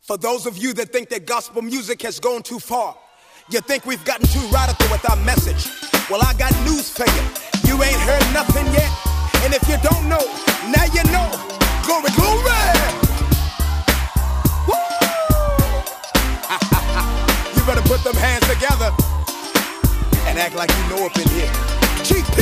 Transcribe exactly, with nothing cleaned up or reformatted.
For those of you that think that gospel music has gone too far, you think we've gotten too radical with our message. Well, I got news for you. You ain't heard nothing yet. And if you don't know, now you know. Glory, glory! Woo! You better put them hands together and act like you know up in here. Chief